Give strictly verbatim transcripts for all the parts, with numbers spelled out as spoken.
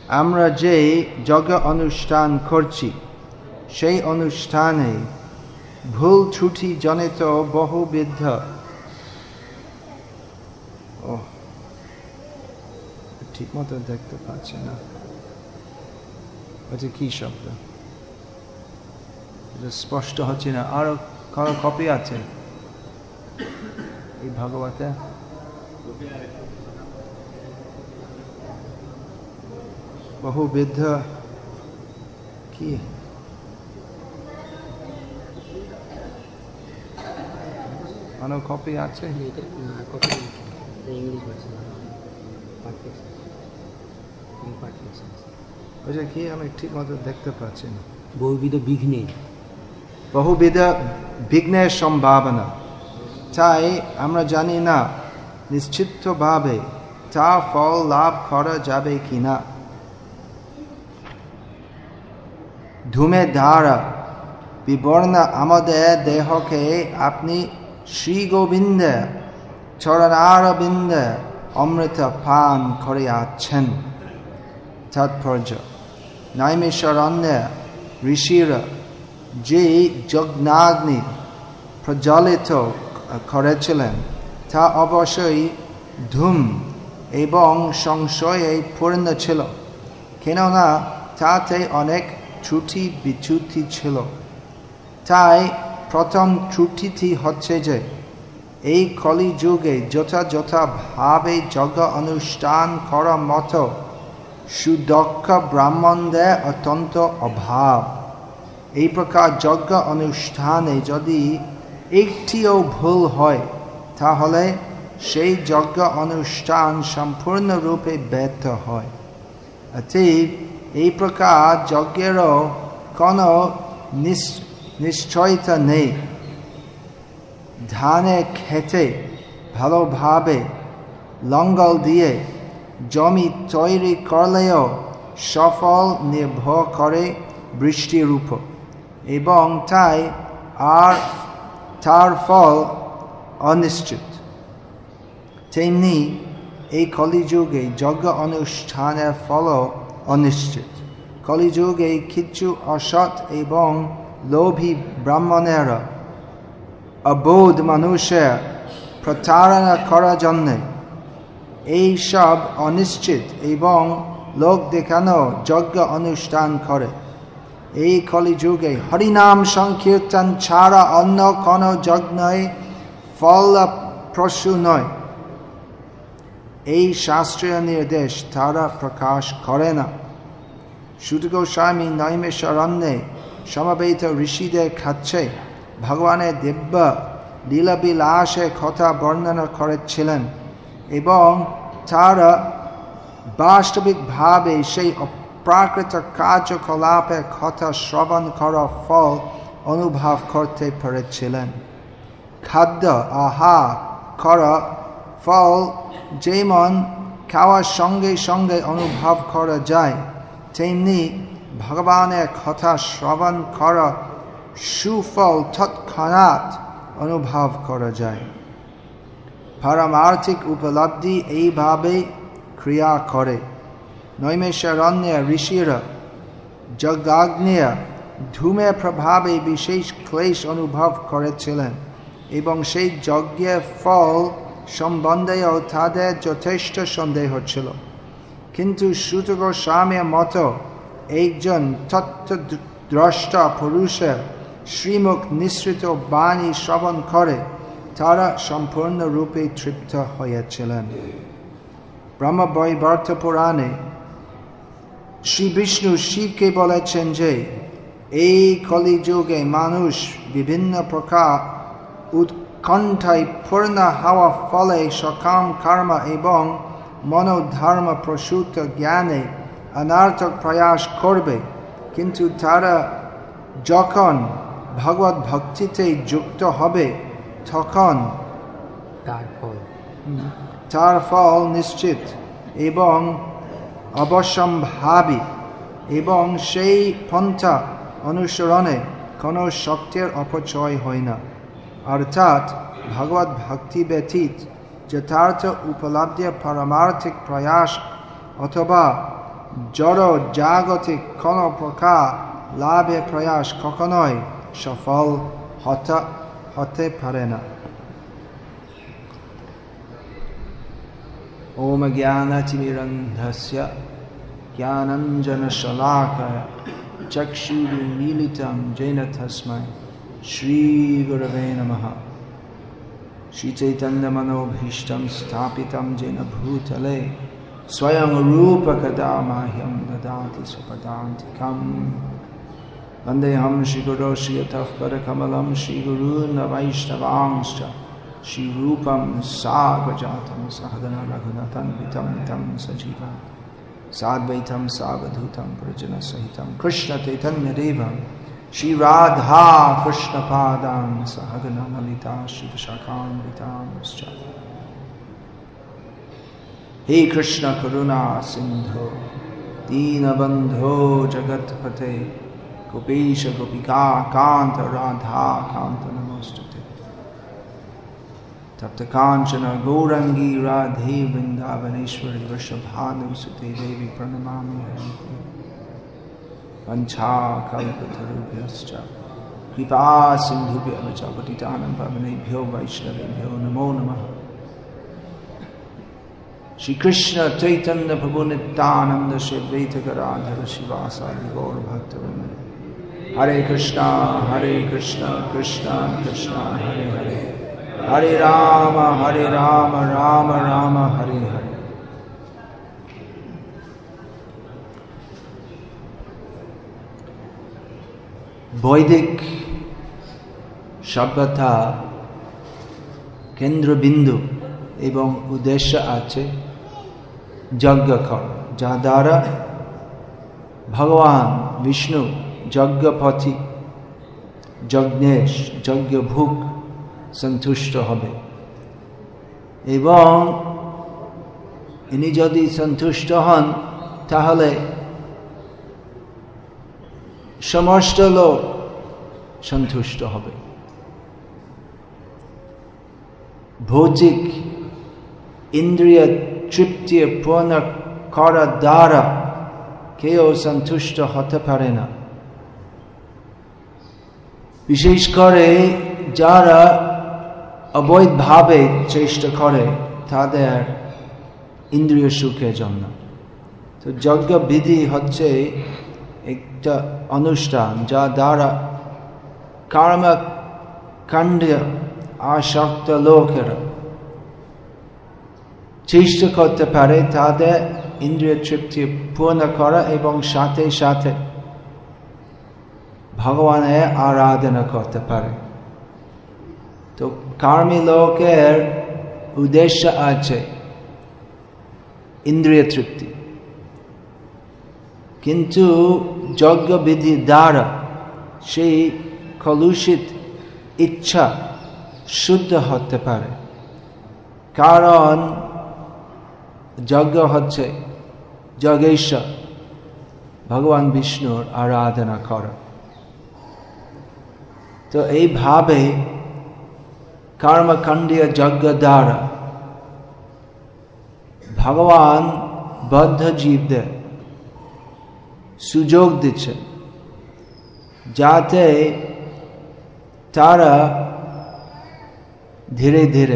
আমরা যে যজ্ঞ অনুষ্ঠান করছি সেই অনুষ্ঠানে ভুল ত্রুটি জনিত বহুবিধ ও ঠিক মতো দেখতে পাচ্ছি না, এটা কি শব্দ, এটা স্পষ্ট হচ্ছে না। আরো কারো কপি আছে এই ভাগবতে? বহুবিধ কি আরো কপি আছে? ওইটা কি আমি ঠিক মতো দেখতে পাচ্ছি না। বহুবিধ বিঘ্নে, বহুবিধ বিঘ্নের সম্ভাবনা, তাই আমরা জানি না নিশ্চিতভাবে তা ফল লাভ করা যাবে কিনা। ধূমে দ্বারা বিবর্ণ আমাদের দেহকে আপনি শ্রী গোবিন্দে চরণারবিন্দে অমৃত পান করিয়াছেন। তাৎপর্য: নৈমিষারণ্যে ঋষিরা যে যজ্ঞাগ্নি প্রজ্বলিত করেছিলেন তা অবশ্যই ধূম এবং সংশয়ে পূর্ণ ছিল, কেননা তাতে অনেক ত্রুটি বিচ্যুতি ছিল। তাই প্রথম ত্রুটিটি হচ্ছে যে এই কলিযুগে যথাযথভাবে যজ্ঞ অনুষ্ঠান করার মতো সুদক্ষ ব্রাহ্মণদের অত্যন্ত অভাব। এই প্রকার যজ্ঞ অনুষ্ঠানে যদি একটিও ভুল হয় তাহলে সেই যজ্ঞ অনুষ্ঠান সম্পূর্ণরূপে ব্যর্থ হয়। অতএব এই প্রকার যজ্ঞেরও কোনো নিশ্চয়তা নেই। ধানের ক্ষেতে ভালোভাবে লঙ্গল দিয়ে জমি তৈরি করলেও সফল নির্ভর করে বৃষ্টির উপর, এবং তাই আর তার ফল অনিশ্চিত। তেমনি এই কলিযুগে যজ্ঞ অনুষ্ঠানের ফলও অনিশ্চিত। কলিযুগে কিছু অসৎ এবং লোভী ব্রাহ্মণেরা অবোধ মানুষের প্রতারণা করার জন্য এই সব অনিশ্চিত এবং লোক দেখানো যজ্ঞ অনুষ্ঠান করে। এই কলিযুগে হরিনাম সংকীর্তন ছাড়া অন্য কোনো যজ্ঞই ফলপ্রসূ নয়। এই শাস্ত্রীয় নির্দেশ তারা প্রকাশ করে না। সূত গোস্বামী নৈমিষারণ্যে সমবেত ঋষিদের কাছে ভগবানের দিব্য লীলাবিলাসের কথা বর্ণনা করেছিলেন, এবং তারা বাস্তবিকভাবে সেই অপ্রাকৃত কার্যকলাপের কথা শ্রবণ করার ফল অনুভব করতে পেরেছিলেন। খাদ্য আহার করা ফল যেমন খাওয়ার সঙ্গে সঙ্গে অনুভব করা যায়, তেমনি ভগবানের কথা শ্রবণ করা সুফল তৎক্ষণাৎ অনুভব করা যায়। পারমার্থিক উপলব্ধি এইভাবে ক্রিয়া করে। নৈমিষারণ্যের ঋষিরা যজ্ঞাগ্নির ধূমের প্রভাবে বিশেষ ক্লেশ অনুভব করেছিলেন, এবং সেই যজ্ঞের ফল সম্বন্ধেও তাদের যথেষ্ট সন্দেহ ছিল। কিন্তু সূত গোস্বামীর মতো একজন তত্ত্বদ্রষ্টা পুরুষের শ্রীমুখ নিঃসৃত বাণী শ্রবণ করে তারা সম্পূর্ণরূপে তৃপ্ত হয়েছিলেন। ব্রহ্মবৈবর্ত পুরাণে শ্রী বিষ্ণু শিবকে বলেছেন যে এই কলিযুগে মানুষ বিভিন্ন প্রকার উৎকণ্ঠায় পূর্ণ হওয়া ফলে সকাম কর্ম এবং মনোধর্ম প্রসূত জ্ঞানে অনার্থক প্রয়াস করবে, কিন্তু তারা যখন ভগবত ভক্তিতে যুক্ত হবে তখন তার ফল তার ফল নিশ্চিত এবং অবশ্যম্ভাবী, এবং সেই পন্থা অনুসরণে কোনো শক্তির অপচয় হয় না। অর্থাৎ ভগবত ভক্তি ব্যতীত যথার্থ উপলব্ধির পারমার্থিক প্রয়াস অথবা জড় জাগতিক কোন প্রকার লাভে প্রয়াস কখনোই সফল হতে হতে পারে না। ওম জ্ঞানতিমিরন্ধস্য জ্ঞানাঞ্জনশলাকয়া চক্ষুর্মীলিतं येन तस्मै श्रीगुरवे नमः। श्रीचैतन्यमनोभीष्टं स्थापितं येन भूतले स्वयं रूपकदा मह्यं ददाति स्वपदान्तिकम्। वन्देऽहं श्रीगुरो श्रीयतःपरकमलं श्रीगुरून् वैष्णवांश्च श्रीरूपं साग्रजातं सहगण रघुनाथान्वितं तं सजीवम् साद्वैतं सावधूतं परिजनसहितं कृष्णचैतन्यदेवं श्रीराधा कृष्णपादान् सहगण ललिता श्रीविशाखान्वितांश्च। हे कृष्ण करुणा सिंधो दीनबन्धो जगत्पते गोपेश गोपिका कांत राधा कांत नमोस्तुते। तप्त कांचन गौरंगी राधे वृंदावनेश्वरी वृषभानुसुते देवी प्रणमामि हरिप्रिये। वंशाकल्पतरुभ्यश्च कृपा सिन्धुभ्यः च पतितानां पावनेभ्यो वैष्णवेभ्यो नमो नमः। श्री कृष्ण चैतन्य प्रभु नित्यानंद श्री अद्वैत गदाधर शिवासादि गौर भक्तवृंद। हरे कृष्णा हरे कृष्णा कृष्णा कृष्णा हरे हरे, हरे राम हरे राम राम राम हरे हरे। বৈদিক সভ্যতা কেন্দ্রবিন্দু এবং উদ্দেশ্য আছে যজ্ঞ করা, যা দ্বারা ভগবান বিষ্ণু যজ্ঞপতি যজ্ঞেশ যজ্ঞভুক সন্তুষ্ট হবে এবং ইনি যদি সন্তুষ্ট হন তাহলে সমস্ত লোক সন্তুষ্ট হবে। ভৌতিক ইন্দ্রিয় তৃপ্তি পূর্ণ করার দ্বারা কেউ সন্তুষ্ট হতে পারে না। বিশেষ করে যারা অবৈধভাবে চেষ্টা করে তাদের ইন্দ্রিয় সুখের জন্য। তো যজ্ঞ বিধি হচ্ছে একটা অনুষ্ঠান যা দ্বারা কর্মকাণ্ডে আসক্ত লোকেরা চেষ্টা করতে পারে তাদের ইন্দ্রিয় তৃপ্তি পূর্ণ করা এবং সাথে সাথে ভগবানের আরাধনা করতে পারে। তো কর্মী লোকের উদ্দেশ্য আছে ইন্দ্রিয় তৃপ্তি, কিন্তু যজ্ঞ বিধি দ্বারা সেই কলুষিত ইচ্ছা শুদ্ধ হতে পারে, কারণ যজ্ঞ হচ্ছে যজ্ঞেশ্বর ভগবান বিষ্ণুর আরাধনা করা। তো এইভাবে কর্মকাণ্ডীয় যজ্ঞ দ্বারা ভগবান বদ্ধ জীবদের সুযোগ দিচ্ছে যাতে তারা ধীরে ধীরে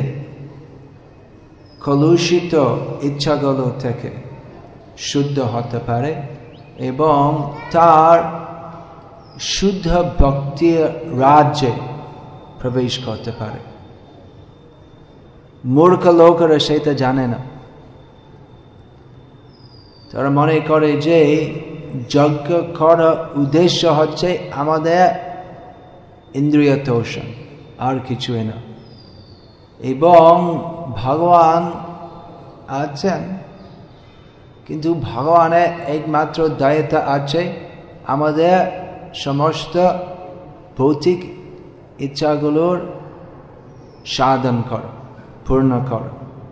কলুষিত ইচ্ছাগুলো থেকে শুদ্ধ হতে পারে এবং তার শুদ্ধ ভক্তির রাজ্যে প্রবেশ করতে পারে। মূর্খ লোকেরা সেটা জানে না, তারা মনে করে যে যজ্ঞ করার উদ্দেশ্য হচ্ছে আমাদের ইন্দ্রিয় তোষণ, আর কিছুই না। এবং ভগবান আছেন, কিন্তু ভগবানের একমাত্র দায়িত্ব আছে আমাদের সমস্ত ভৌতিক ইচ্ছাগুলোর সাধন করা, পূর্ণ করা।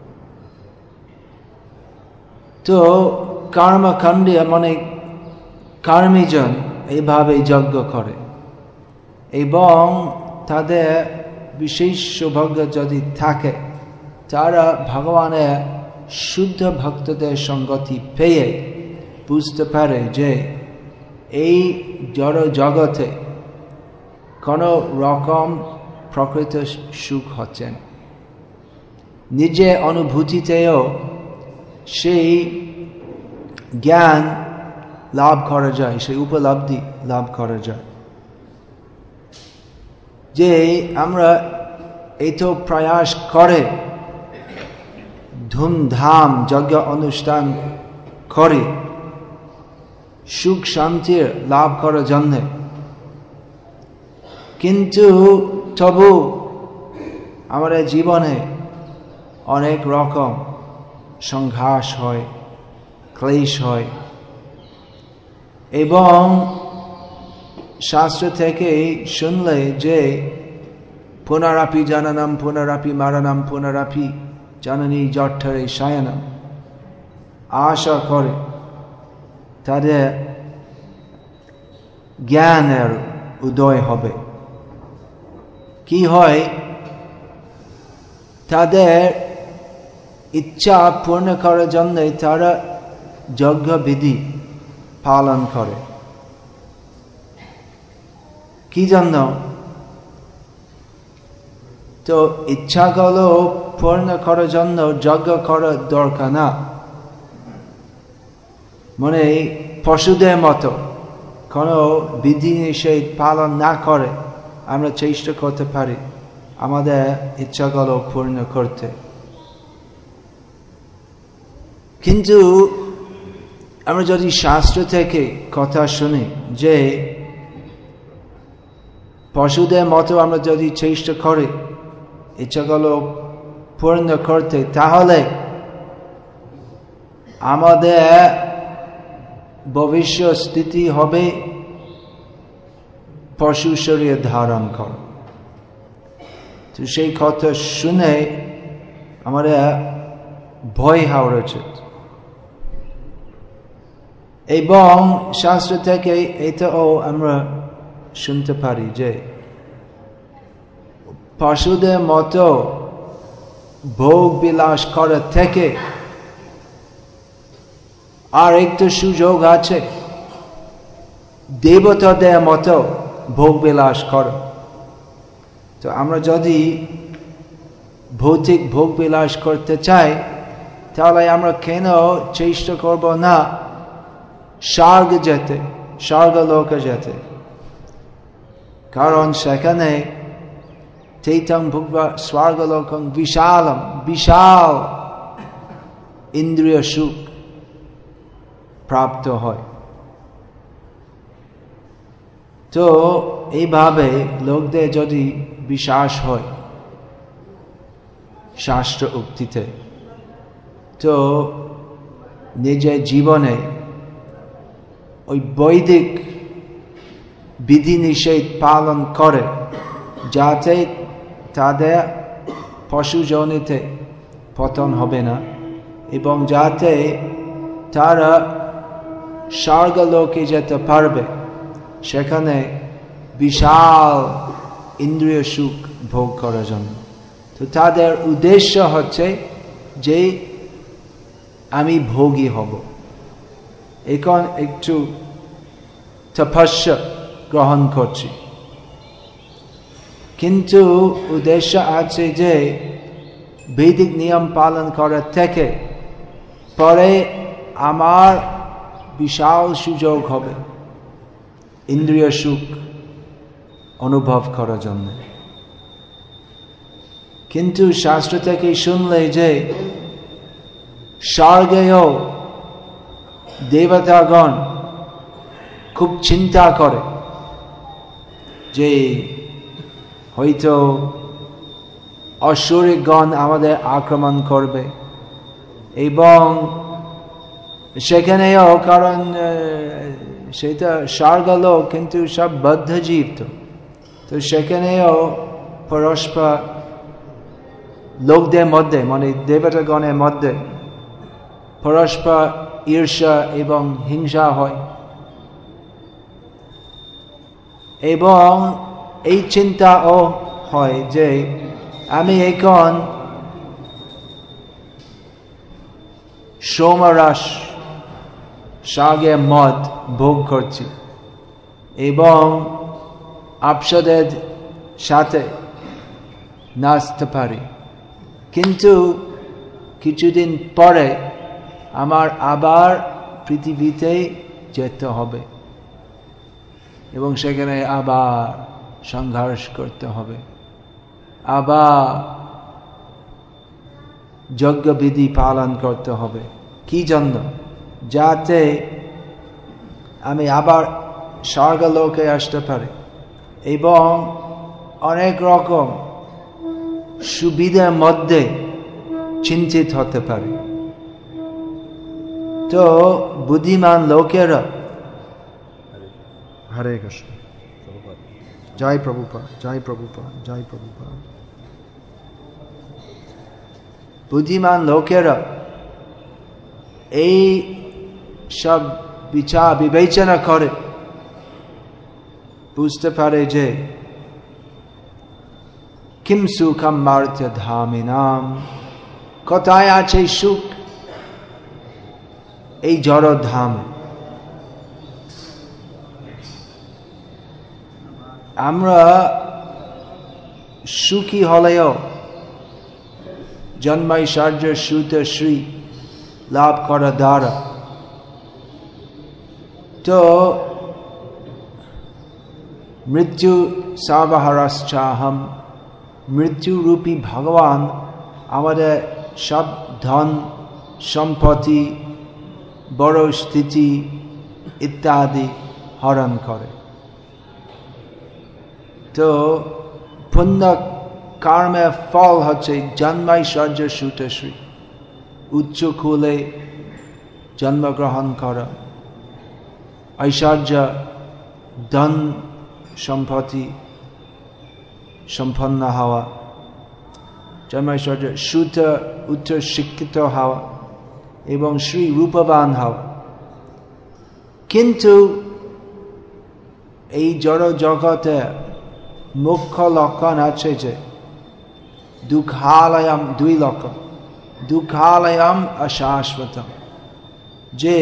তো কর্মকাণ্ডে মানে কর্মীজন এইভাবে যজ্ঞ করে এবং তাদের বিশেষ সৌভাগ্য যদি থাকে তারা ভগবানের শুদ্ধ ভক্তদের সঙ্গতি পেয়ে বুঝতে পারে যে এই জড় জগতে কোনো রকম প্রকৃত সুখ হচ্ছেন, নিজে অনুভূতিতেও সেই জ্ঞান লাভ করা যায়, সেই উপলব্ধি লাভ করা যায় যে আমরা এই তো প্রয়াস করে ধুমধাম যজ্ঞ অনুষ্ঠান করে সুখ শান্তির লাভ করার জন্য, কিন্তু তবু আমাদের জীবনে অনেক রকম সংঘর্ষ হয়, ক্লেশ হয়, এবং শাস্ত্র থেকে শুনলে যে পুনরাপি জননম পুনরাপি মরণম পুনরাপি জননী জঠরে শয়নম, আশা করে তাদের জ্ঞানের উদয় হবে। কি হয়, তাদের ইচ্ছা পূর্ণ করার জন্য তারা যজ্ঞ বিধি পালন করে। কি জন্য? তো ইচ্ছাগুলো পূর্ণ করার জন্য যজ্ঞ করার দরকার না। মানে পশুদের মতো কোনো বিধি নিষেধ পালন না করে আমরা চেষ্টা করতে পারি আমাদের ইচ্ছাগুলো পূর্ণ করতে। কিন্তু আমরা যদি শাস্ত্র থেকে কথা শুনি যে পশুদের মতো আমরা যদি চেষ্টা করি ইচ্ছাগুলো পূর্ণ করতে, তাহলে আমাদের ভবিষ্যৎ স্থিতি হবে পশু শরীর ধারণ করা। তো সেই কথা শুনে আমাদের ভয় হওয়া উচিত, এবং শাস্ত্র থেকে এটাও আমরা শুনতে পারি যে পশুদের মতো ভোগ বিলাস করার থেকে আর একটা সুযোগ আছে দেবতাদের মতো ভোগ বিলাস করা। তো আমরা যদি ভৌতিক ভোগ বিলাস করতে চাই তাহলে আমরা কেন চেষ্টা করব না স্বর্গ যেতে, স্বর্গলোকে যেতে? কারণ সেখানে তৈতং ভুক্ত্বা স্বর্গলোকং বিশালম, বিশাল ইন্দ্রিয় সুখ প্রাপ্ত হয়। তো এইভাবে লোকদের যদি বিশ্বাস হয় শাস্ত্র উক্তিতে, তো নিজের জীবনে ওই বৈদিক বিধি নিষেধ পালন করে যাতে তাদের পশু যোনিতে পতন হবে না, এবং যাতে তারা স্বর্গলোকে যেতে পারবে, সেখানে বিশাল ইন্দ্রিয় সুখ ভোগ করার জন্য। তো তাদের উদ্দেশ্য হচ্ছে যে আমি ভোগী হব, এখন একটু তপস্যা গ্রহণ করছি, কিন্তু উদ্দেশ্য আছে যে বৈদিক নিয়ম পালন করার থেকে পরে আমার বিশাল সুযোগ হবে ইন্দ্রিয় সুখ অনুভব করার জন্য। কিন্তু শাস্ত্র থেকে শুনলে যে স্বর্গেও দেবতাগণ খুব চিন্তা করে যে হয়তো অসুরিকগণ আমাদের আক্রমণ করবে, এবং সেখানেও কারণ সেটা স্বর্গলোক কিন্তু সব বদ্ধজীব, তো তো সেখানেও পরস্পর লোকদের মধ্যে মানে দেবতাগণের মধ্যে পরস্পর ঈর্ষা এবং হিংসা হয়, এবং এই চিন্তাও হয় যে আমি এখন সোমরস শাগের মদ ভোগ করছি এবং আপসাদের সাথে নাচতে পারি, কিন্তু কিছুদিন পরে আমার আবার পৃথিবীতে যেতে হবে এবং সেখানে আবার সংঘর্ষ করতে হবে, আবার যজ্ঞবিধি পালন করতে হবে। কি জন্য? যাতে আমি আবার স্বর্গলোকে আসতে পারি এবং অনেক রকম সুবিধার মধ্যে চিন্তিত হতে পারি। তো বুদ্ধিমান লোকেরা, হরে কৃষ্ণ, জয় প্রভুপাদ, জয় প্রভুপাদ, জয় প্রভুপাদ। বুদ্ধিমান লোকেরা এই সব বিচার বিবেচনা করে বুঝতে পারে যে কিম সুখম মার্থ ধামিনাম, কোথায় আছে সুখ? এই জড় ধাম। আমরা সুখী হলেও জন্মাইশ্বর্য সুত শ্রী লাভ করা দ্বারা তো মৃত্যু সাবহারাশ্চাহম, মৃত্যু রূপী ভগবান আমাদের সব ধন সম্পত্তি, বড় স্থিতি ইত্যাদি হরণ করে। তো পুণ্য কর্মের ফল হচ্ছে জন্মাইশ্বর্য সুতশ্রী, উচ্চ কুলে জন্মগ্রহণ করা, ঐশ্বর্য ধন সম্পত্তি সম্পন্ন হওয়া, জন্মাইশ্বর্য সুত উচ্চ শিক্ষিত হওয়া এবং শ্রী রূপবান হওয়া। কিন্তু এই জড় জগতে মুখ্য লক্ষণ আছে যে দুঃখালয়ম, দুই লক্ষণ। দুঃখালয়ম অশাশ্বতম, যে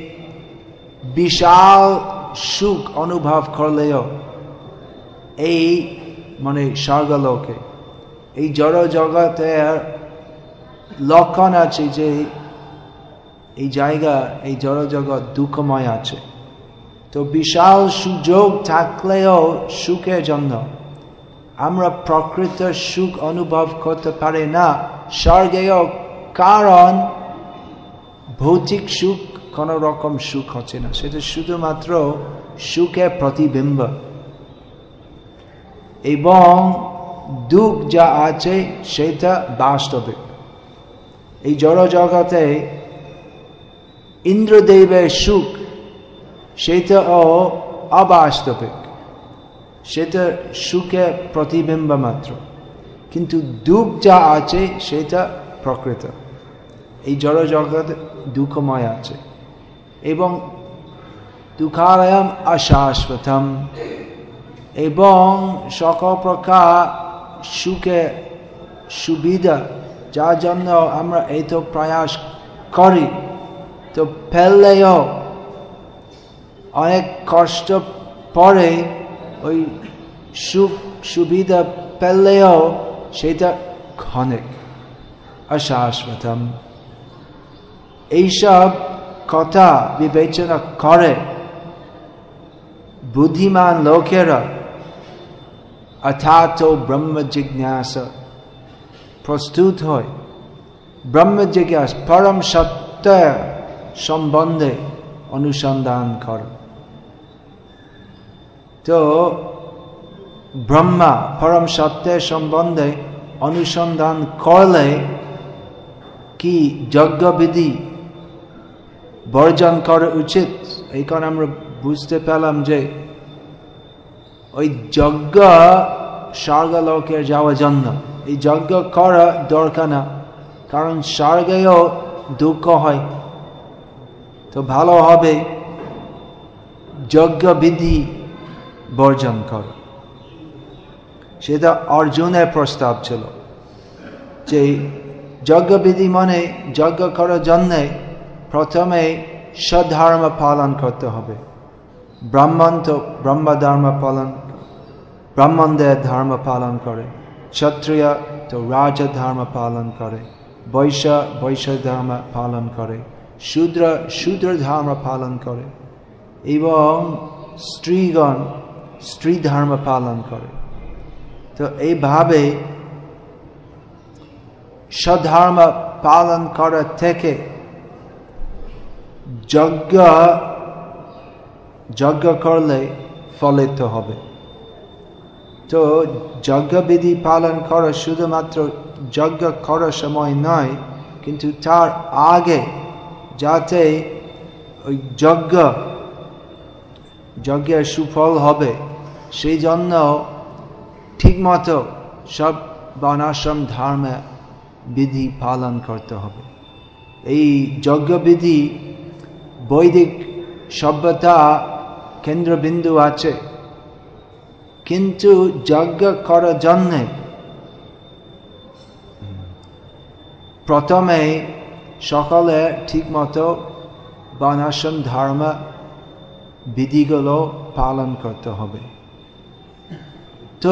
বিশাল সুখ অনুভব করলেও এই মানে স্বর্গলোকে এই জড় জগতের লক্ষণ আছে যে এই জায়গা, এই জড় জগৎ দুঃখময় আছে। তো বিশাল সুযোগ থাকলেও সুখের জন্য আমরা প্রকৃত সুখ অনুভব করতে পারি না স্বর্গেও, কারণ ভৌতিক সুখ কোন রকম সুখ হচ্ছে না, সেটা শুধুমাত্র সুখের প্রতিবিম্ব। এবং দুঃখ যা আছে সেটা বাস্তবিক। এই জড় জগতে ইন্দ্রদেবের সুখ সেটা ও অবাস্তবিক, সেটা সুখের প্রতিবিম্ব মাত্র, কিন্তু দুঃখ যা আছে সেটা প্রকৃত। এই জড় জগৎ দুঃখময় আছে এবং দুঃখালয়ম অশাশ্বতম, এবং সকল প্রকার সুখে সুবিধা যার জন্য আমরা এই তো প্রয়াস করি, তো ফেললেও অনেক কষ্ট পরে ওই সুখ সুবিধা পেলেও সেটা ক্ষণিক, অশাশ্বতম। এইসব কথা বিবেচনা করে বুদ্ধিমান লোকেরা অর্থাৎ ব্রহ্ম জিজ্ঞাসা প্রস্তুত হয়। ব্রহ্ম জিজ্ঞাসা পরম সত্য সম্বন্ধে অনুসন্ধান করে। তো ব্রহ্মা পরম সত্যের সম্বন্ধে অনুসন্ধান করলে কি যজ্ঞবিধি বর্জন করা উচিত? এই কারণে আমরা বুঝতে পেলাম যে ওই যজ্ঞ স্বর্গলোকে যাওয়ার জন্য এই যজ্ঞ করা দরকার না, কারণ স্বর্গেও দুঃখ হয়। তো ভালো হবে যজ্ঞবিধি বর্জন করা। সেটা অর্জুনের প্রস্তাব ছিল যে যজ্ঞবিধি মানে যজ্ঞ করার জন্যে প্রথমে সধর্ম পালন করতে হবে। ব্রাহ্মণ তো ব্রহ্ম ধর্ম পালন, ব্রাহ্মণদের ধর্ম পালন করে, ক্ষত্রিয় তো রাজ ধর্ম পালন করে, বৈশ্য বৈশ্য ধর্ম পালন করে, শূদ্র শূদ্র ধর্ম পালন করে, এবং স্ত্রীগণ স্ত্রী ধর্ম পালন করে। তো এইভাবে সধর্ম পালন করা থেকে যজ্ঞ যজ্ঞ করলে ফলিত হবে। তো যজ্ঞবিধি পালন করা শুধুমাত্র যজ্ঞ করার সময় নয়, কিন্তু তার আগে যাতে ওই যজ্ঞ যজ্ঞের সুফল হবে সেই জন্য ঠিকমতো সব বর্ণাশ্রম ধর্মে বিধি পালন করতে হবে। এই যজ্ঞবিধি বৈদিক সভ্যতা কেন্দ্রবিন্দু আছে, কিন্তু যজ্ঞ করার জন্যে প্রথমে সকলে ঠিকমতো বর্ণাশ্রম ধর্ম বিধিগুলো পালন করতে হবে। তো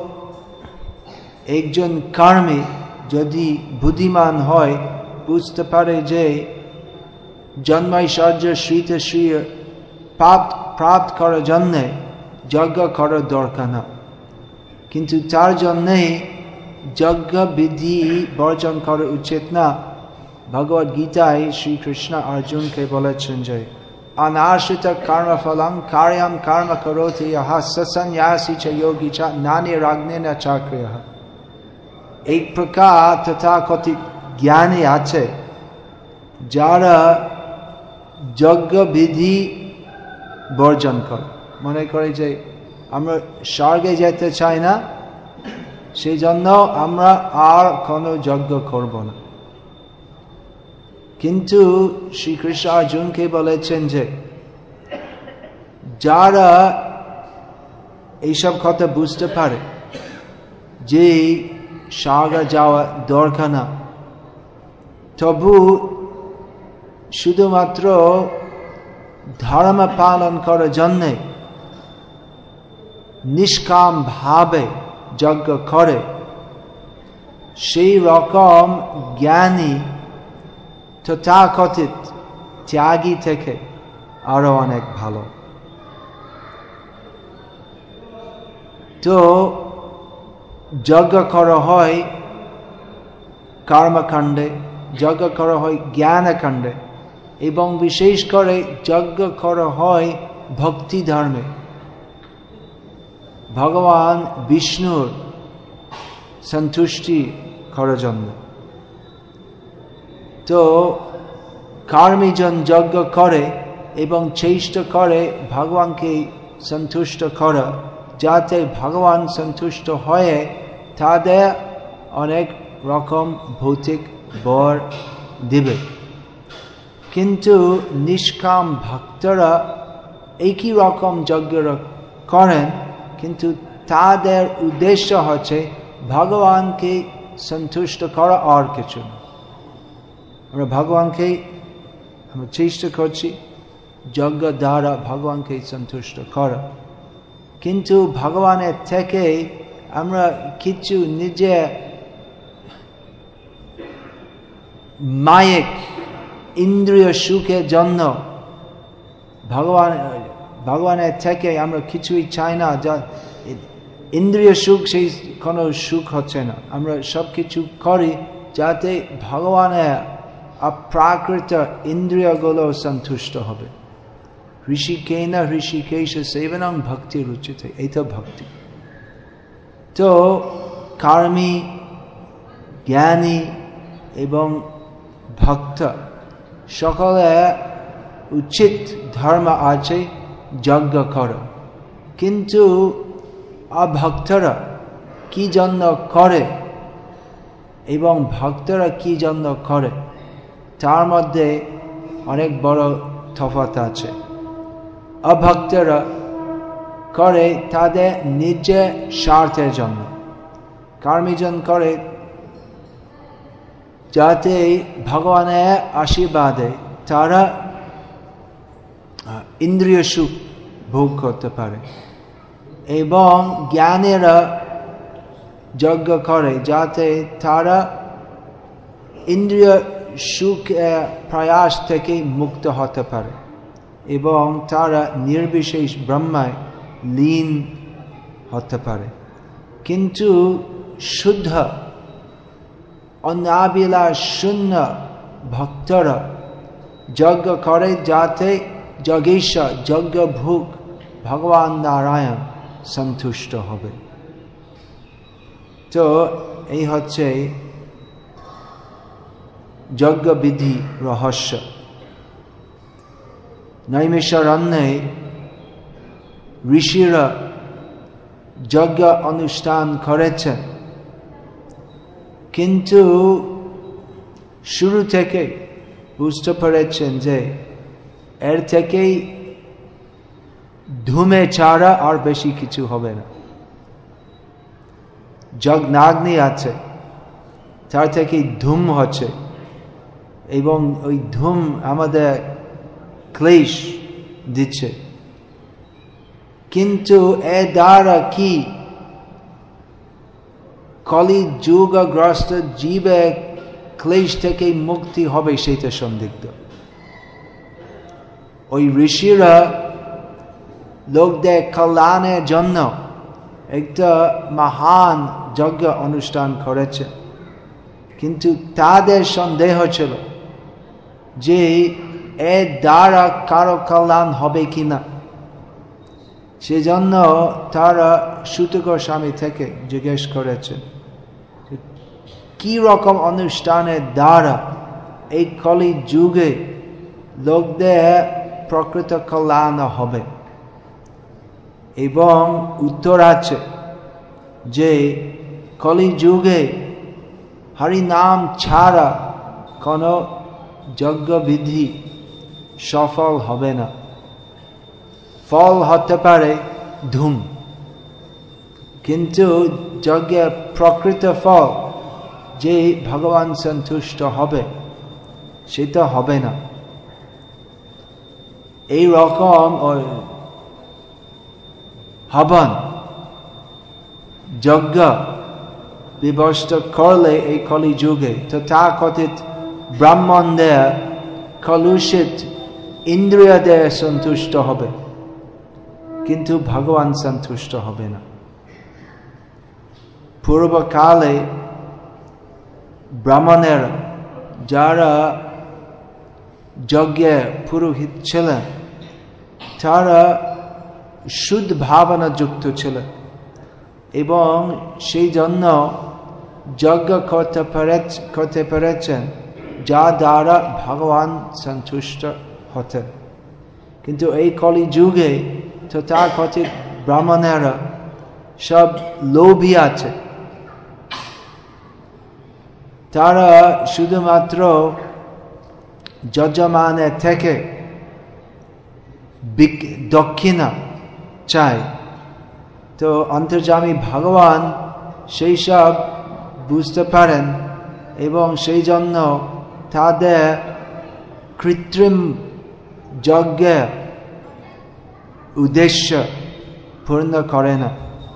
একজন কর্মী যদি বুদ্ধিমান হয়, বুঝতে পারে যে জন্মাইশ্বর্য শ্রীতে শ্রী প্রাপ্ত প্রাপ্ত করার জন্যে যজ্ঞ করার দরকার না, কিন্তু তার জন্যে যজ্ঞ বিধি বর্জন করা উচিত না। ভগবদ গীতায় শ্রীকৃষ্ণ অর্জুনকে বলেছেন যে অনাশ্রিত কর্মফলং কার্যং কর্ম করোতি ইহ সসন্ন্যাসী চ যোগী চ নানিরাগ্নেন চাক্রিয়ঃ। এক প্রকার তথাকথিত জ্ঞানী আছে যারা যজ্ঞ বিধি বর্জন করে, মনে করে যে আমরা স্বর্গে যেতে চাই না, সেই জন্য আমরা আর কোনো যজ্ঞ করব না। কিন্তু শ্রীকৃষ্ণ অর্জুনকে বলেছেন যে যারা এইসব কথা বুঝতে পারে যে স্বর্গে যাওয়া দরকার না, তবু শুধুমাত্র ধর্ম পালন করার জন্যে নিষ্কাম ভাবে যজ্ঞ করে, সেই রকম জ্ঞানী তথাকথিত ত্যাগী থেকে আরো অনেক ভালো। তো যজ্ঞ করা হয় কর্মকাণ্ডে, যজ্ঞ করা হয় জ্ঞানকাণ্ডে, এবং বিশেষ করে যজ্ঞ করা হয় ভক্তি ধর্মে, ভগবান বিষ্ণুর সন্তুষ্টি করার জন্য। তো কর্মীজন যজ্ঞ করে এবং চেষ্টা করে ভগবানকে সন্তুষ্ট করা, যাতে ভগবান সন্তুষ্ট হয়ে তাদের অনেক রকম ভৌতিক বর দিবে। কিন্তু নিষ্কাম ভক্তরা একই রকম যজ্ঞ করেন, কিন্তু তাদের উদ্দেশ্য হচ্ছে ভগবানকে সন্তুষ্ট করা আর কিছু না। আমরা ভগবানকে আমরা চেষ্টা করছি যজ্ঞ দ্বারা ভগবানকে সন্তুষ্ট করা, কিন্তু ভগবানের থেকে আমরা কিছু নিজে মায়িক ইন্দ্রিয় সুখের জন্য ভগবান ভগবানের থেকে আমরা কিছুই চাই না। যা ইন্দ্রিয় সুখ সেই কোনো সুখ হচ্ছে না। আমরা সব কিছু করি যাতে ভগবানের অপ্রাকৃত ইন্দ্রিয়গুলো সন্তুষ্ট হবে। ঋষিকেন ঋষিকেশ সেবনং ভক্তি রুচিতে, এই তো ভক্তি। তো কর্মী, জ্ঞানী এবং ভক্ত সকলে উচিত ধর্ম আছে যজ্ঞ করা, কিন্তু অভক্তরা কি জন্য করে এবং ভক্তরা কি জন্য করে তার মধ্যে অনেক বড় তফাৎ আছে। অভক্তরা করে তাদের নিজের স্বার্থের জন্য, কর্মীজন করে যাতে ভগবানের আশীর্বাদে তারা ইন্দ্রিয় সুখ ভোগ করতে পারে। এবং জ্ঞানীরা যজ্ঞ করে যাতে তারা ইন্দ্রিয় সুখ প্রয়াস থেকে মুক্ত হতে পারে এবং তারা নির্বিশেষ ব্রহ্মায় লীন হতে পারে। কিন্তু শুদ্ধ অনাবিলাস শূন্য ভক্তরা যজ্ঞ করে যাতে যজ্ঞেশ্বর যজ্ঞ ভোগ ভগবান নারায়ণ সন্তুষ্ট হবে। তো এই হচ্ছে যজ্ঞ বিধি রহস্য। নৈমিষারণ্যে ঋষিরা যজ্ঞ অনুষ্ঠান করেছেন, কিন্তু শুরু থেকে বুঝতে পেরেছেন যে এর থেকেই ধূমে ছাড়া আর বেশি কিছু হবে না। যজ্ঞাগ্নি আছে, তার থেকে ধূম হচ্ছে এবং ওই ধূম আমাদের ক্লেশ দিচ্ছে। কিন্তু এ দ্বারা কি কলি যুগগ্রস্ত জীবে ক্লেশ থেকে মুক্তি হবে সেটা সন্দিগ্ধ। ওই ঋষিরা লোকদের কল্যাণের জন্য একটা মহান যজ্ঞ অনুষ্ঠান করেছে, কিন্তু তাদের সন্দেহ ছিল যে এর দ্বারা কারো কল্যাণ হবে কিনা। সেজন্য তারা সূত গোস্বামী থেকে জিজ্ঞেস করেছে কি রকম অনুষ্ঠানের দ্বারা এই কলি যুগে লোকদের প্রকৃত কল্যাণ হবে। এবং উত্তর আছে যে কলি যুগে হরি নাম ছাড়া কোনো যজ্ঞ বিধি সফল হবে না। ফল হতে পারে ধূম, কিন্তু যজ্ঞের প্রকৃত ফল যে ভগবান সন্তুষ্ট হবে সেটা হবে না। এই রকম হবন যজ্ঞ ব্যবস্থা করলে এই কলি যুগে তথাকথিত ব্রাহ্মণদের কলুষিত ইন্দ্রিয়দের সন্তুষ্ট হবে, কিন্তু ভগবান সন্তুষ্ট হবে না। পূর্বকালে ব্রাহ্মণের যারা যজ্ঞের পুরোহিত ছিলেন তারা শুদ্ধ ভাবনা যুক্ত ছিলেন এবং সেই জন্য যজ্ঞ করতে করতে পেরেছেন যা দ্বারা ভগবান সন্তুষ্ট হতেন। কিন্তু এই কলি যুগে তথাকথিত ব্রাহ্মণেরা সব লোভী আছে। তারা শুধুমাত্র যজমানের থেকে দক্ষিণা চায়। তো অন্তর্যামী ভগবান সেই সব বুঝতে পারেন এবং সেই জন্য তাদের কৃত্রিম যজ্ঞের উদ্দেশ্য পূর্ণ করে না।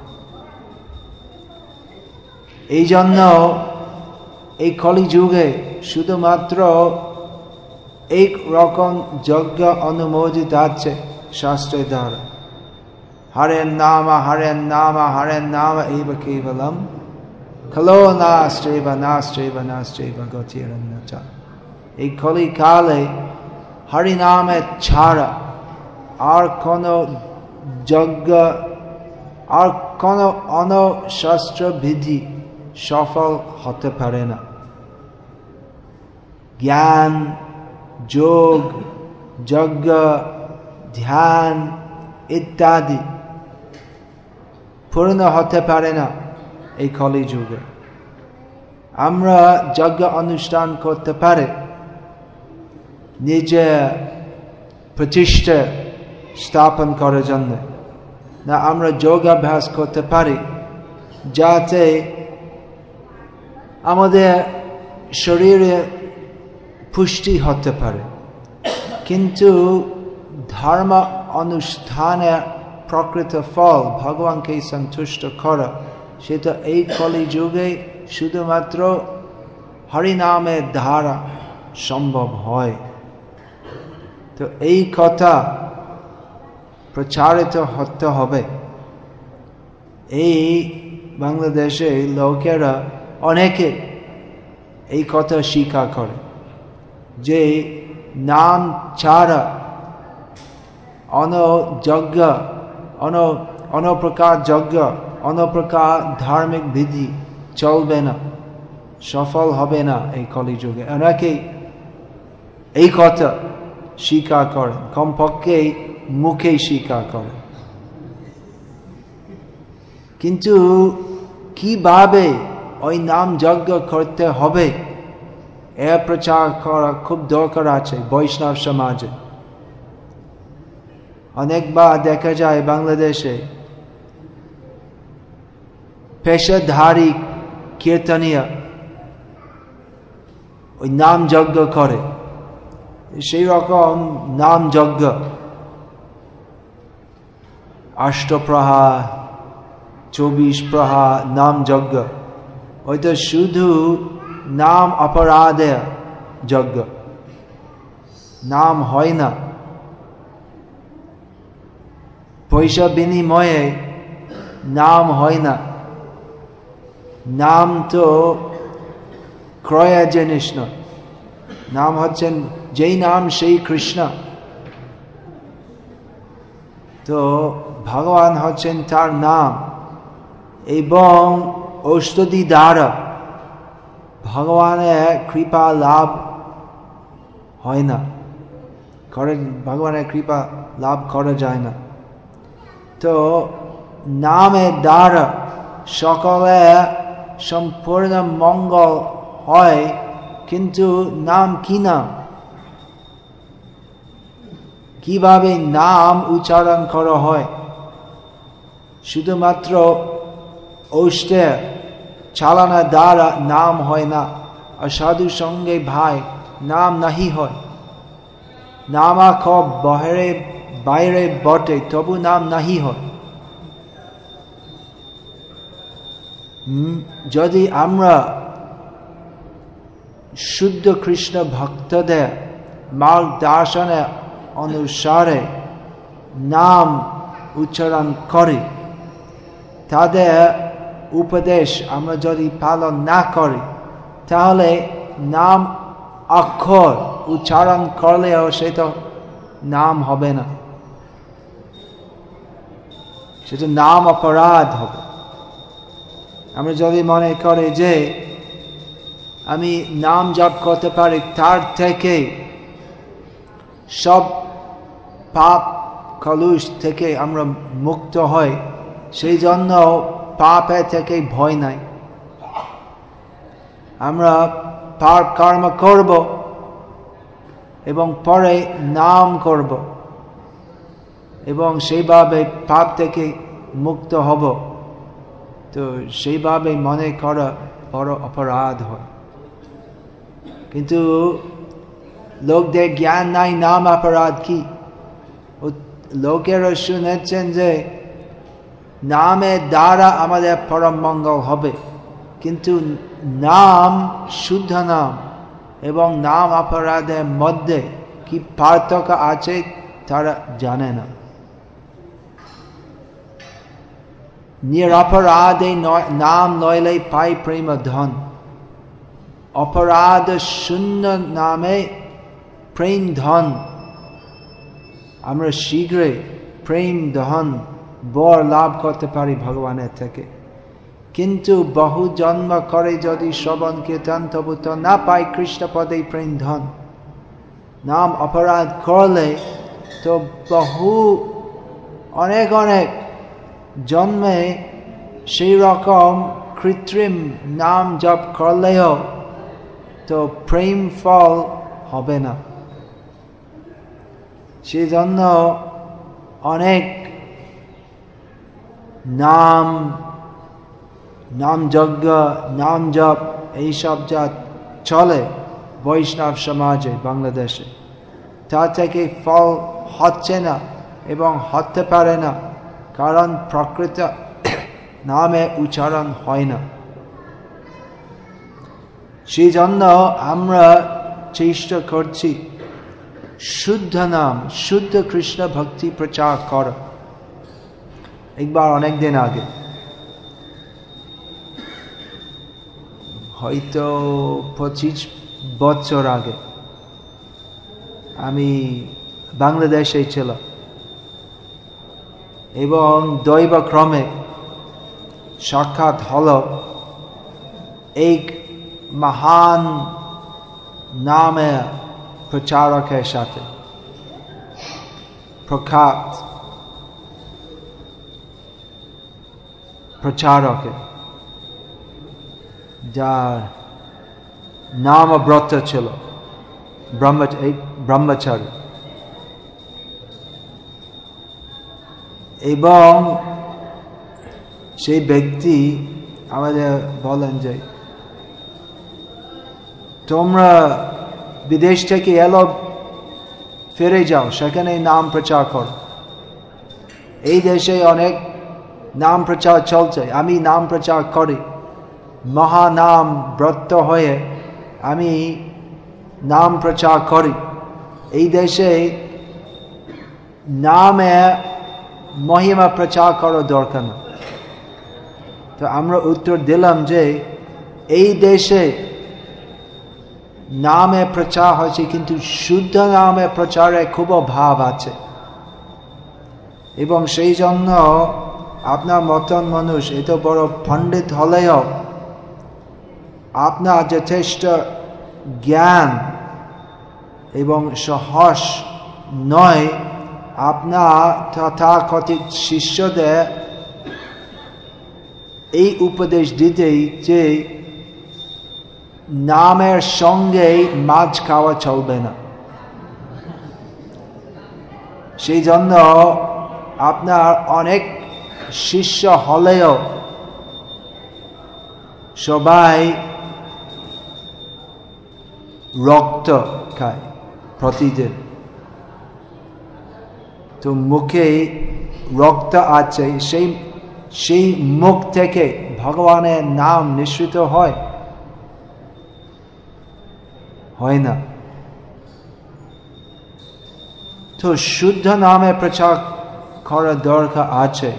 এই জন্য এই কলি যুগে শুধুমাত্র এক রকম যজ্ঞ অনুমোদিত আছে শাস্ত্রের দ্বারা, হরের নাম হরের নাম হরের নাম এব কেবলম খলো নাস্ত্রেব নাস্ত্রেব নাস্ত্রেব গতিরন্যতা। এই কলি কালে হরিনামের ছাড়া আর কোন যজ্ঞ আর কোন অনশাস্ত্র বিধি সফল হতে পারে না। জ্ঞান, যোগ, যজ্ঞ, ধ্যান ইত্যাদি পূর্ণ হতে পারে না এই কলি যুগে। আমরা যজ্ঞ অনুষ্ঠান করতে পারে নিজে প্রতিষ্ঠা স্থাপন করার জন্য, না আমরা যোগাভ্যাস করতে পারি যাতে আমাদের শরীরে পুষ্টি হতে পারে। কিন্তু ধর্ম অনুষ্ঠানে প্রকৃত ফল ভগবানকে সন্তুষ্ট করা, সেটা এই কলি যুগে শুধুমাত্র হরিনামের দ্বারা সম্ভব হয়। তো এই কথা প্রচারিত হতে হবে। এই বাংলাদেশে লোকেরা অনেকে এই কথা স্বীকার করে যে নাম ছাড়া অন্য যজ্ঞ, অন্য অন্য প্রকার যজ্ঞ, অন্য প্রকার ধার্মিক বিধি চলবে না, সফল হবে না এই কলিযুগে। অনেকেই এই কথা স্বীকার করেন, কমপক্ষে মুখে স্বীকার করেন। কিন্তু কিভাবে ওই নাম যজ্ঞ করতে হবে এর প্রচার করা খুব দরকার আছে বৈষ্ণব সমাজে। অনেকবার দেখা যায় বাংলাদেশে পেশাধারী কীর্তনীয় ওই নাম যজ্ঞ করে, সেই রকম নাম যজ্ঞ অষ্টপ্রহার, চব্বিশ প্রহার নাম যজ্ঞ, ওইটা শুধু নাম অপরাধের যজ্ঞ, নাম হয় না। পয়সা বিনিময়ে নাম হয় না। নাম তো ক্রয় জিনিস নয়, নাম হচ্ছেন যেই নাম সেই কৃষ্ণ। তো ভগবান হচ্ছেন তার নাম, এবং ঔষধি দ্বারা ভগবানের কৃপা লাভ হয় না, করে ভগবানের কৃপা লাভ করা যায় না। তো নামের দ্বারা সকলের সম্পূর্ণ মঙ্গল হয়, কিন্তু নাম কি নাম, কিভাবে নাম উচ্চারণ করা হয়? শুধুমাত্র ঔষধের চালানা দ্বারা নাম হয় না। আর সাধু সঙ্গে ভাই নাম নাহি হয়। নামা খুব বাইরে বাইরে বটে, তবু নাম নাহি হয়। হম যদি আমরা শুদ্ধ কৃষ্ণ ভক্তদের মার্গদর্শনের অনুসারে নাম উচ্চারণ করি, তাদের উপদেশ আমরা যদি পালন না করি, তাহলে নাম অক্ষর উচ্চারণ করলেও সেটা নাম হবে না, সেটা নাম অপরাধ হবে। আমরা যদি মনে করি যে আমি নাম জপ করতে পারি, তার থেকে সব পাপ কলুষ থেকে আমরা মুক্ত হই, সেই জন্য পাপের থেকে ভয় নাই। আমরা পাপ কর্ম করব এবং পরে নাম করব, এবং সেইভাবে পাপ থেকে মুক্ত হব। তো সেইভাবে মনে করা বড় অপরাধ হয়। কিন্তু লোকদের জ্ঞান নাই নাম অপরাধ কি। লোকেরা শুনেছেন যে নামের দ্বারা আমাদের পরম মঙ্গল হবে, কিন্তু নাম শুদ্ধ নাম এবং নাম অপরাধের মধ্যে কি পার্থক্য আছে তারা জানে না। নিরপরাধে নাম নইলে পাই প্রেম ধন, অপরাধ শূন্য নামে প্রেম ধন। আমরা শীঘ্রই প্রেম ধন বর লাভ করতে পারি ভগবানের থেকে, কিন্তু বহু জন্ম করে যদি শ্রবণ কীর্তন, তবু তো না পাই কৃষ্ণ পদে প্রেম ধন। নাম অপরাধ করলে তো বহু অনেক অনেক জন্মে সেই রকম কৃত্রিম নাম জপ করলেও তো প্রেম ফল হবে না। সেই জন্য অনেক নাম নাম যজ্ঞ, নাম জপ এইসব যা চলে বৈষ্ণব সমাজে বাংলাদেশে, তা থেকে ফল হচ্ছে না এবং হতে পারে না, কারণ প্রকৃত নামে উচ্চারণ হয় না। সেই জন্য আমরা চেষ্টা করছি শুদ্ধ নাম, শুদ্ধ কৃষ্ণ ভক্তি প্রচার করা। একবার অনেক দিন আগে, হয়তো পঁচিশ বছর আগে, আমি বাংলাদেশে ছিলাম এবং দৈবক্রমে সাক্ষাৎ হল এক মহান নামে প্রচারকের সাথে, প্রখ্যাত প্রচারকের, যার নাম ব্রত ছিল ব্রহ্মচারী। এবং সেই ব্যক্তি আমাদের বলেন যে তোমরা বিদেশ থেকে এলো, ফিরে যাও, সেখানে নাম প্রচার করো। এই দেশে অনেক নাম প্রচার চলছে, আমি নাম প্রচার করি, মহানাম ব্রত হয়ে আমি নাম প্রচার করি। এই দেশে নামে মহিমা প্রচার করার দরকার না। তো আমরা উত্তর দিলাম যে এই দেশে নামে প্রচার হয়েছে, কিন্তু শুদ্ধ নামে প্রচারে খুব অভাব আছে, এবং সেই জন্য আপনার মতন মানুষ এত বড় পণ্ডিত হলেও আপনার যথেষ্ট জ্ঞান এবং সাহস নয় আপনার তথাকথিত শিষ্যদের এই উপদেশ দিতে যে নামের সঙ্গে মাছ খাওয়া চলবে না। সেই জন্য আপনার অনেক শিষ্য হলেও সবাই রক্ত খায় প্রতিদিন, তো মুখে রক্ত আছে, সেই সেই মুখ থেকে ভগবানের নাম নিঃসৃত হয় হয় না। তো শুদ্ধ নামে প্রচার করার দরকার আছে,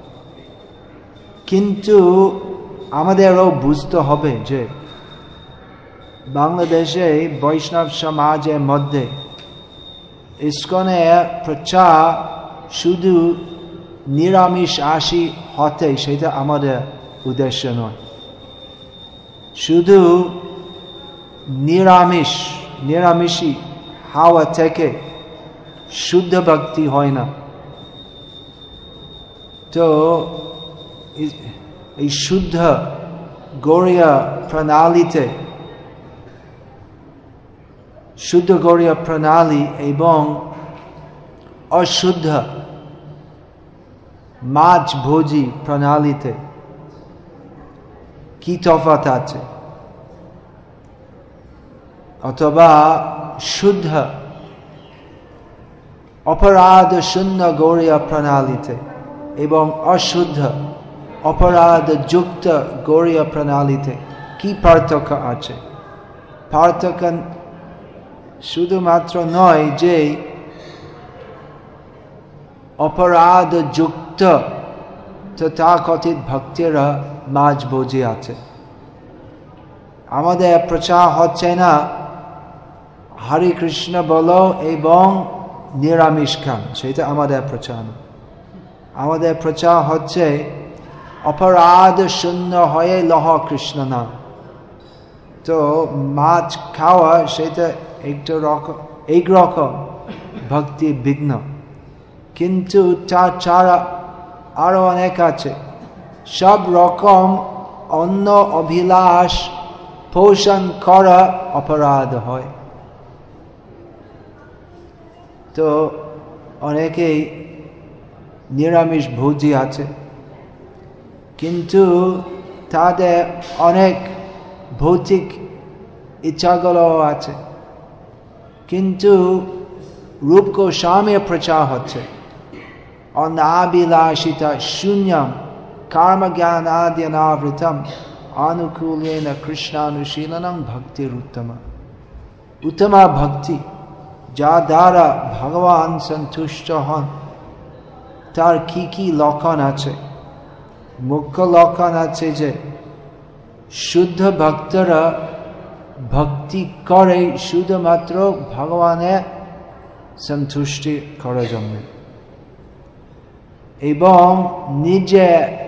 কিন্তু আমাদেরও বুঝতে হবে যে বাংলাদেশে বৈষ্ণব সমাজের মধ্যে ইস্কনের প্রচার শুধু নিরামিষ আশি হতে, সেটা আমাদের উদ্দেশ্য নয়। শুধু নিরামিষ নিরামিষই হাওয়া থেকে শুদ্ধ ভক্তি হয় না। তো এই শুদ্ধ গৌড়ীয় প্রণালীতে, শুদ্ধ গৌড়ীয় প্রণালী এবং অশুদ্ধ মাছ ভোজি প্রণালীতে কি তফাৎ আছে? অথবা শুদ্ধ অপরাধ শূন্য গৌড়ীয় প্রণালীতে এবং অশুদ্ধ অপরাধ যুক্ত গৌড়ীয় প্রণালীতে কি পার্থক্য আছে? পার্থক্য শুধুমাত্র নয় যে অপরাধ যুক্ত তথাকথিত ভক্তেরা মাছ ভোজি আছে। আমাদের প্রচার হচ্ছে না হরে কৃষ্ণ বলো এবং নিরামিষ খান, সেটা আমাদের প্রচার না। আমাদের প্রচার হচ্ছে অপরাধ শূন্য হয়ে লহ কৃষ্ণ নাম। তো মাছ খাওয়া সেটা একটা রকম এক রকম ভক্তি বিঘ্ন, কিন্তু তার ছাড়া আরো অনেক আছে। সব রকম অন্য অভিলাষ পোষণ করা অপরাধ হয়। তো অনেকেই নিরামিষ ভোজি আছে, কিন্তু তাদের অনেক ভৌতিক ইচ্ছাগুলো আছে, কিন্তু रूप गोस्वामी प्रचार होते अनाभिलाषिता शून्यम कर्म ज्ञानाद्यनावृतम अनुकूलेन कृष्णानुशीलनं भक्तिरुत्तम। उत्तम भक्ति जा द्वारा भगवान संतुष्ट हन तार की की लक्षण आछे। मुख्य लक्षण आछे जे शुद्ध भक्तरा भक्ति करे शुधुमात्र भगवाने संतुष्टि करार जन्य एवं निजे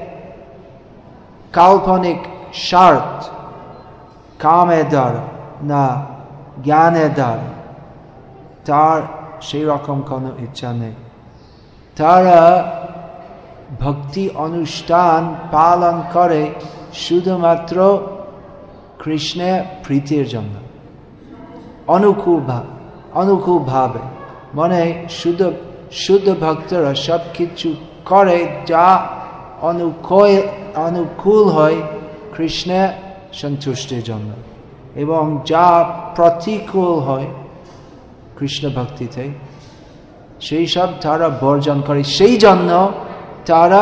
काल्पनिक स्वार्थ कामे द्वारा ना ज्ञाने द्वारा तार सेई रकम कोनो इच्छा नहीं। तारा भक्ति अनुष्ठान पालन करे शुधुमात्र कृष्ण प्रीतिर जन्य अनुकूल भाव अनुकूल भावे मने शुद्ध शुद्ध भक्तरा सब किछु करे जा अनुकूल अनुकूल है कृष्ण संतुष्टिर जन्य एवं जा प्रतिकूल है कृष्ण भक्तिते सेई सब तारा बर्जन करे। सेई जन्य तारा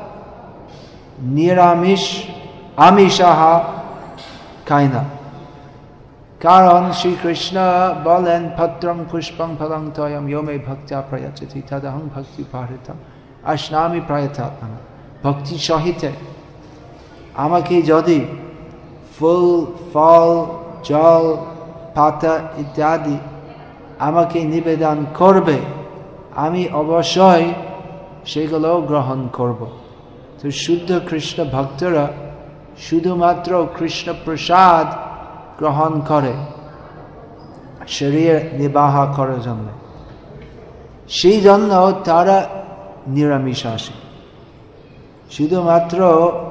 निरामिष आमिष आहार खाय ना। कारण श्री कृष्ण बोलेन पत्रं पुष्पं फलं तोयं यो मे भक्त्या प्रयच्छति तदहं भक्ति पारितम् अश्नामि प्रयतात्मना। भक्ति सहिते आमाके यदि फुल फल जल पाता इत्यादि आमाके निवेदन करबे आमी अवश्य सेगुलो ग्रहण करब। तो शुद्ध कृष्ण भक्तरा शुधुमात्र कृष्ण प्रसाद ग्रहण करे शरीर निर्वाह करार जन्य सेई जन्य तारा निरामिषाशी। शुधुमात्र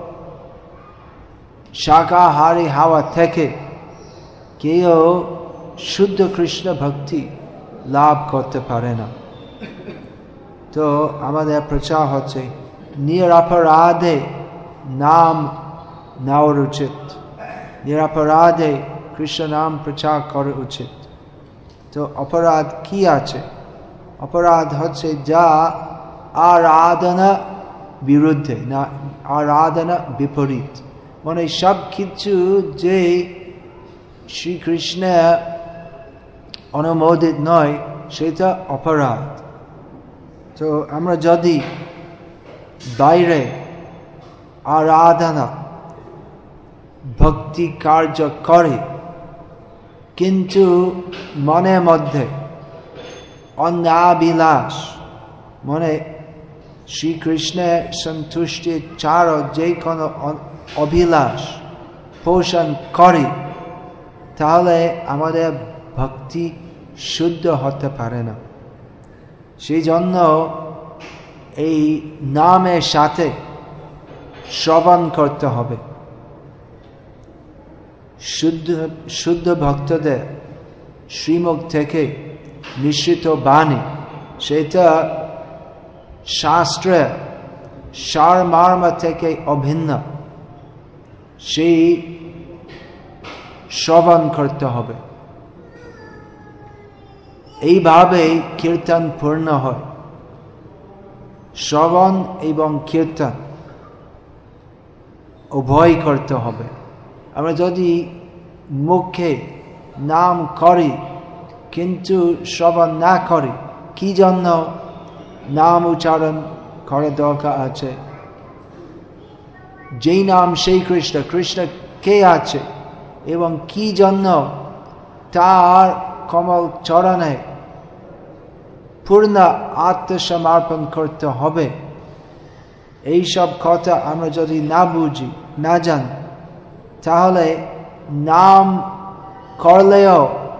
शाकाहारी हवा थेके केउ शुद्ध कृष्ण भक्ति लाभ करते पारे ना। तो आमादेर प्रचार होच्छे निरपराधे नाम नेওয়া उचित निरपराधे कृष्ण नाम प्रचार करा उचित। तो अपराध की आछे? अपराध होच्छे जा आराधना विरुद्धे ना आराधना विपरीत माने सब किछु जे श्री कृष्ण अनुमोदित नय सेटा अपराध। तो आमरा यदि बाइरे आराधना भक्ति कार्य करे किन्तु मने मध्य अन्याभिलाष मने श्री कृष्ण संतुष्टि चार जे कोनो अभिलाष पोषण करे ताहले आमादेर भक्ति शुद्ध होते पारे ना। सेई जन्य এই नामेर साथे श्रवण करते हबे। शुद्ध शुद्ध भक्तদের श्रीमुख থেকে निश्चित बाणी सेटा शास्त्रे सार मर्म থেকে अभिन्न সেই শ্রবণ করতে হবে। এইভাবে কীর্তন পূর্ণ হয়। শ্রবণ এবং কীর্তন উভয় করতে হবে। আমরা যদি মুখে নাম করি কিন্তু শ্রবণ না করি কি জন্য নাম উচ্চারণ করা দরকার আছে? যেই নাম সেই কৃষ্ণ, কৃষ্ণ কে আছে এবং কি জন্য তার কমল চরণে পূর্ণ আত্মসমর্পণ করতে হবে, এই সব কথা আমরা যদি না বুঝি না জানি তাহলে নাম করলেও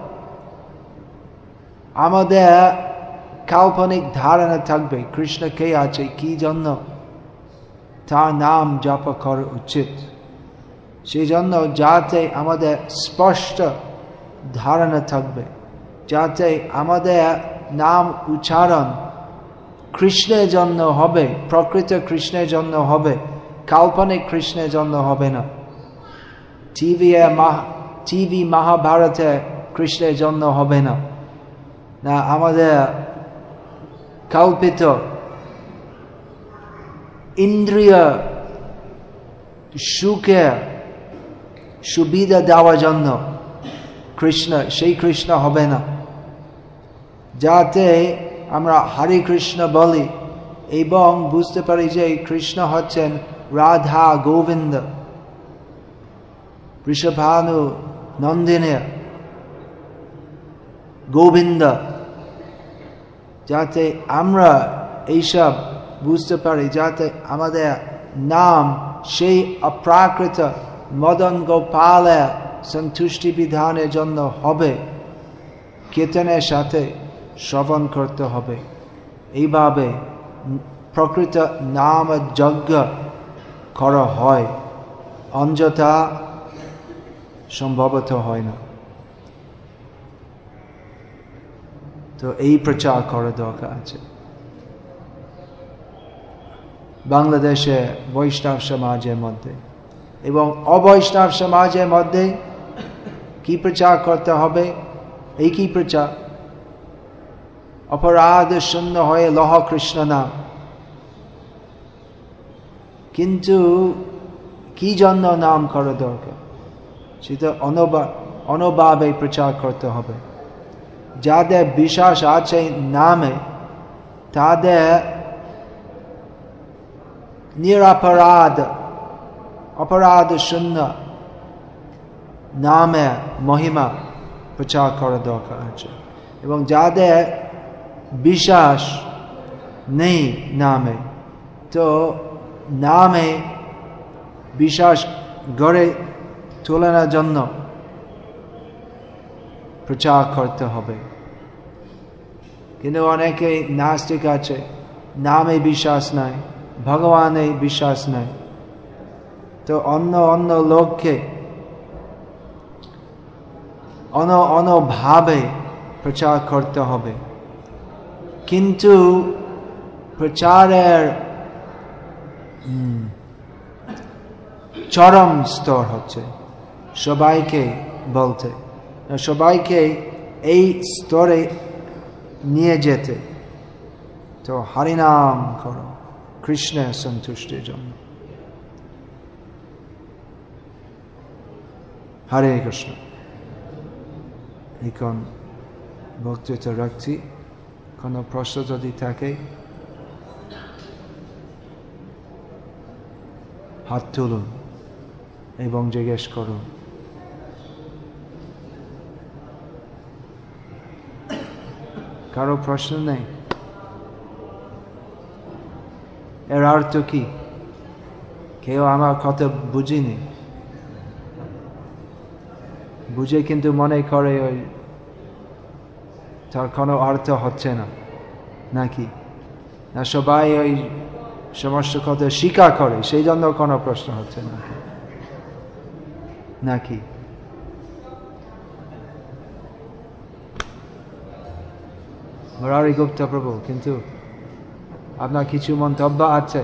আমাদের কাল্পনিক ধারণা থাকবে কৃষ্ণ কে আছে কি জন্য তার নাম জপ করা উচিত। সেই জন্য যাতে আমাদের স্পষ্ট ধারণা থাকবে, যাতে আমাদের নাম উচ্চারণ কৃষ্ণের জন্য হবে, প্রকৃত কৃষ্ণের জন্য হবে, কাল্পনিক কৃষ্ণের জন্য হবে না। টিভি টিভি মহাভারতে কৃষ্ণের জন্য হবে না, না আমাদের কল্পিত ইন্দ্রিয় সুখে সুবিধা দেওয়ার জন্য কৃষ্ণ, সেই কৃষ্ণ হবে না। যাতে আমরা হরে কৃষ্ণ বলি এবং বুঝতে পারি যে কৃষ্ণ হচ্ছেন রাধা গোবিন্দ, বৃষভানু নন্দিনী গোবিন্দ, যাতে আমরা এইসব বুঝতে পারি, যাতে আমাদের নাম সেই অপ্রাকৃত মদন গোপালের সন্তুষ্টি বিধানের জন্য হবে, কীর্তনের সাথে শ্রবণ করতে হবে। এইভাবে প্রকৃত নাম যজ্ঞ করা হয়, অন্যথা সম্ভবত হয় না। তো এই প্রচার করা দরকার আছে। বাংলাদেশে বৈষ্ণব সমাজের মধ্যে এবং অবৈষ্ণব সমাজের মধ্যে কি প্রচার করতে হবে? এই কি প্রচার? অপরাধ শূন্য হয়ে লহ কৃষ্ণ নাম। কিন্তু কি জন্য নাম করা দরকার? সেটা অনুভাবে প্রচার করতে হবে। যাদের বিশ্বাস আছে নামে, তাদের নিরপরাধ অপরাধ শূন্য নামে মহিমা প্রচার করা দরকার আছে। এবং যাদের বিশ্বাস নেই নামে, তো নামে বিশ্বাস গড়ে তোলার জন্য প্রচার করতে হবে। কিন্তু অনেকে নাস্তিক আছে, নামে বিশ্বাস নাই, ভগবানে বিশ্বাস নাই, তো অন্য অন্য লোককে অন্য অন্য ভাবে প্রচার করতে হবে। কিন্তু প্রচারের চরম স্তর হচ্ছে সবাইকে বলতে, সবাইকে এই স্তরে নিয়ে যেতে। তো হরিনাম করো কৃষ্ণের সন্তুষ্টির জন্য। হরে কৃষ্ণ। এখন বক্তৃতা রাখছি, কোনো প্রশ্ন যদি থাকে হাত তুলুন এবং জিজ্ঞেস করুন। কারো প্রশ্ন নেই? এর অর্থ কি? কেউ আমার কথা বুঝিনি, বুঝে কিন্তু মনে করে ওই তার কোনো অর্থ হচ্ছে না, নাকি? না সবাই ওই সমস্ত কথা স্বীকার করে, সেই জন্য কোনো প্রশ্ন হচ্ছে না, নাকি? মুরারি গুপ্তা প্রভু, কিন্তু আপনার কিছু মন্তব্য আছে?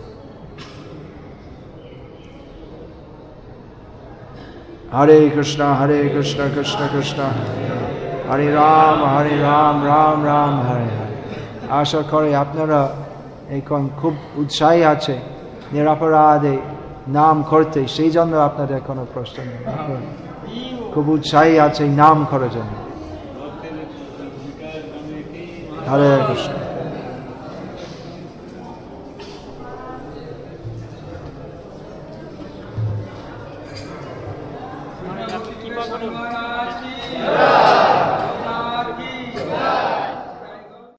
হরে কৃষ্ণ হরে কৃষ্ণ কৃষ্ণ কৃষ্ণ হরে রাম হরে রাম রাম রাম হরে হরে। আশা করি আপনারা এখন খুব উৎসাহী আছে নিরপরাধে নাম করতে, সেই জন্য আপনাদের কোনো প্রশ্ন নেই, খুব উৎসাহী আছে নাম করার জন্য। হরে কৃষ্ণ। কি